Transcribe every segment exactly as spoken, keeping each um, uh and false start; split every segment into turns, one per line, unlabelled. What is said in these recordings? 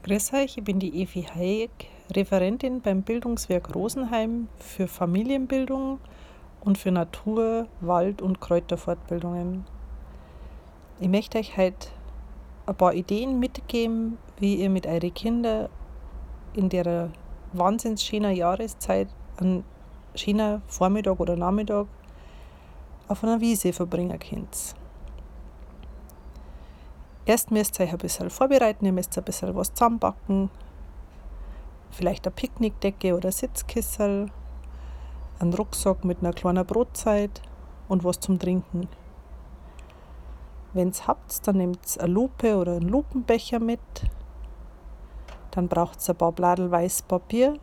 Grüß euch, ich bin die Evi Hayek, Referentin beim Bildungswerk Rosenheim für Familienbildung und für Natur-, Wald- und Kräuterfortbildungen. Ich möchte euch heute ein paar Ideen mitgeben, wie ihr mit euren Kindern in der wahnsinns schönen Jahreszeit einen schönen Vormittag oder Nachmittag auf einer Wiese verbringen könnt. Erst müsst ihr euch ein bisschen vorbereiten, ihr müsst ein bisschen was zusammenbacken, vielleicht eine Picknickdecke oder Sitzkissen, einen Rucksack mit einer kleinen Brotzeit und was zum Trinken. Wenn ihr habt, dann nehmt eine Lupe oder einen Lupenbecher mit. Dann braucht ihr ein paar Blättel weißes Papier,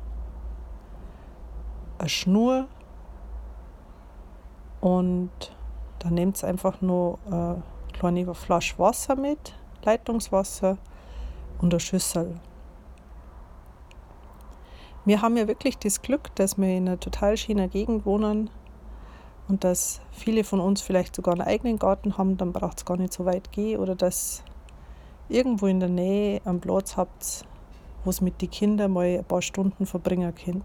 eine Schnur und dann nehmt ihr einfach nur eine kleine Flasche Wasser mit, Leitungswasser und eine Schüssel. Wir haben ja wirklich das Glück, dass wir in einer total schönen Gegend wohnen und dass viele von uns vielleicht sogar einen eigenen Garten haben, dann braucht es gar nicht so weit gehen, oder dass irgendwo in der Nähe einen Platz habt, wo es mit den Kindern mal ein paar Stunden verbringen könnt.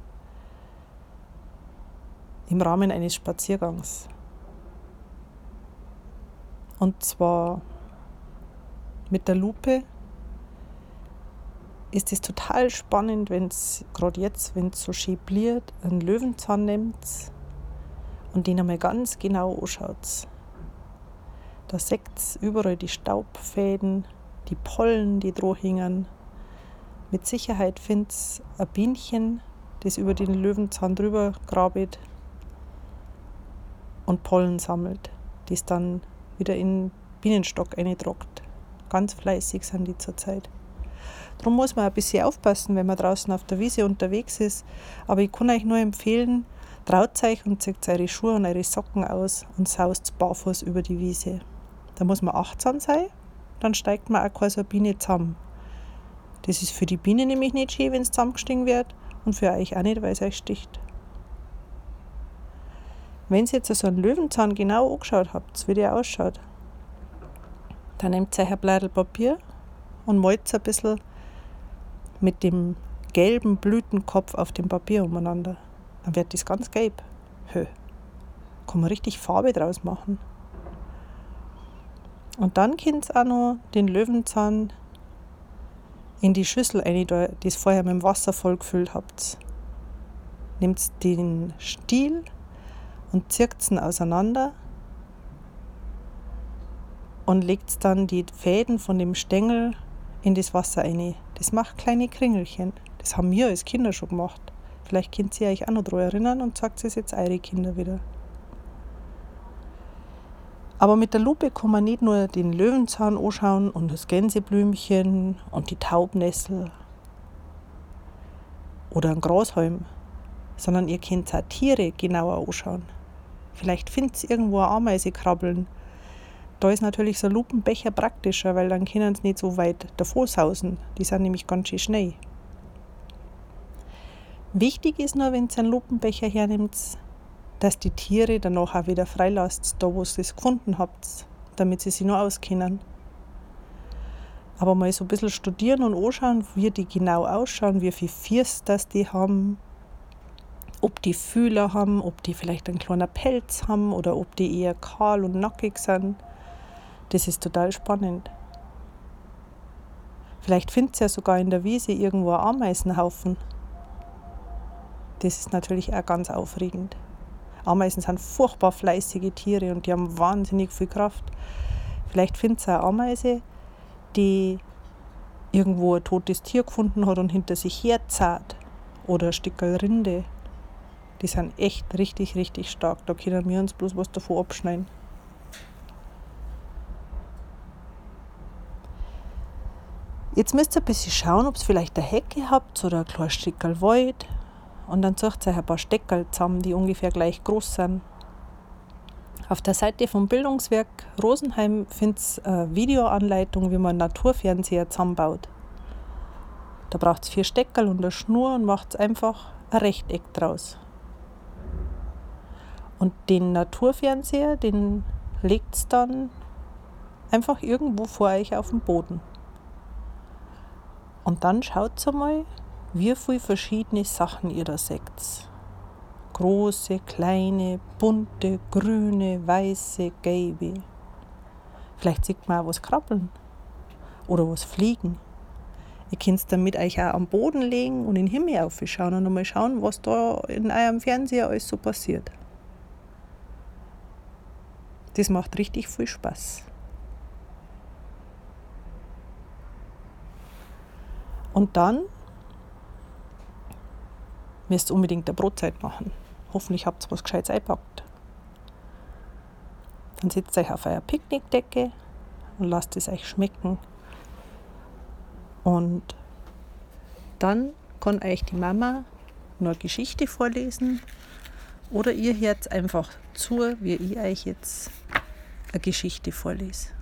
Im Rahmen eines Spaziergangs. Und zwar mit der Lupe ist es total spannend, wenn es gerade jetzt, wenn es so schön bliert, einen Löwenzahn nehmt und den einmal ganz genau anschaut. Da seht ihr überall die Staubfäden, die Pollen, die dran hängen. Mit Sicherheit findet ihr ein Bienchen, das über den Löwenzahn drüber grabet und Pollen sammelt, die es dann wieder in den Bienenstock eintragt. Ganz fleißig sind die zurzeit. Darum muss man ein bisschen aufpassen, wenn man draußen auf der Wiese unterwegs ist. Aber ich kann euch nur empfehlen, traut euch und zieht eure Schuhe und eure Socken aus und saust barfuß über die Wiese. Da muss man achtsam sein, dann steigt man auch keine so eine Biene zusammen. Das ist für die Biene nämlich nicht schön, wenn es zusammengestiegen wird, und für euch auch nicht, weil es euch sticht. Wenn ihr jetzt so einen Löwenzahn genau angeschaut habt, wie der ausschaut, dann nehmt ihr euch ein Blättel Papier und malt ein bisschen mit dem gelben Blütenkopf auf dem Papier umeinander. Dann wird das ganz gelb. Hö. Kann man richtig Farbe draus machen. Und dann könnt ihr auch noch den Löwenzahn in die Schüssel rein, die ihr vorher mit dem Wasser voll gefüllt habt. Nehmt den Stiel und zirkt ihn auseinander und legt dann die Fäden von dem Stängel in das Wasser rein. Das macht kleine Kringelchen. Das haben wir als Kinder schon gemacht. Vielleicht könnt ihr euch auch noch daran erinnern und sagt es jetzt eure Kinder wieder. Aber mit der Lupe kann man nicht nur den Löwenzahn anschauen und das Gänseblümchen und die Taubnessel oder einen Grashalm, sondern ihr könnt auch Tiere genauer anschauen. Vielleicht findet ihr irgendwo eine Ameise krabbeln. Da ist natürlich so ein Lupenbecher praktischer, weil dann können sie nicht so weit davor sausen. Die sind nämlich ganz schön schnell. Wichtig ist nur, wenn ihr einen Lupenbecher hernimmt, dass die Tiere danach auch wieder freilasst, da wo ihr es gefunden habt, damit sie sich nur auskennen. Aber mal so ein bisschen studieren und anschauen, wie die genau ausschauen, wie viel Fiers das die haben, ob die Fühler haben, ob die vielleicht einen kleinen Pelz haben oder ob die eher kahl und nackig sind. Das ist total spannend. Vielleicht findet ihr ja sogar in der Wiese irgendwo einen Ameisenhaufen. Das ist natürlich auch ganz aufregend. Ameisen sind furchtbar fleißige Tiere und die haben wahnsinnig viel Kraft. Vielleicht findet ihr eine Ameise, die irgendwo ein totes Tier gefunden hat und hinter sich herzahlt. Oder ein Stückel Rinde. Die sind echt richtig, richtig stark. Da können wir uns bloß was davon abschneiden. Jetzt müsst ihr ein bisschen schauen, ob ihr vielleicht eine Hecke habt oder ein kleines Stückel Wald. Und dann sucht ihr euch ein paar Steckerl zusammen, die ungefähr gleich groß sind. Auf der Seite vom Bildungswerk Rosenheim findet ihr eine Videoanleitung, wie man einen Naturfernseher zusammenbaut. Da braucht ihr vier Steckerl und eine Schnur und macht einfach ein Rechteck draus. Und den Naturfernseher, den legt ihr dann einfach irgendwo vor euch auf den Boden. Und dann schaut mal, wie viele verschiedene Sachen ihr da seht. Große, kleine, bunte, grüne, weiße, gelbe. Vielleicht sieht man auch was krabbeln oder was fliegen. Ihr könnt es damit euch auch am Boden legen und in den Himmel aufschauen und mal schauen, was da in eurem Fernseher alles so passiert. Das macht richtig viel Spaß. Und dann müsst ihr unbedingt eine Brotzeit machen. Hoffentlich habt ihr was Gescheites eingepackt. Dann setzt euch auf eure Picknickdecke und lasst es euch schmecken. Und dann kann euch die Mama noch eine Geschichte vorlesen oder ihr hört einfach zu, wie ich euch jetzt eine Geschichte vorlese.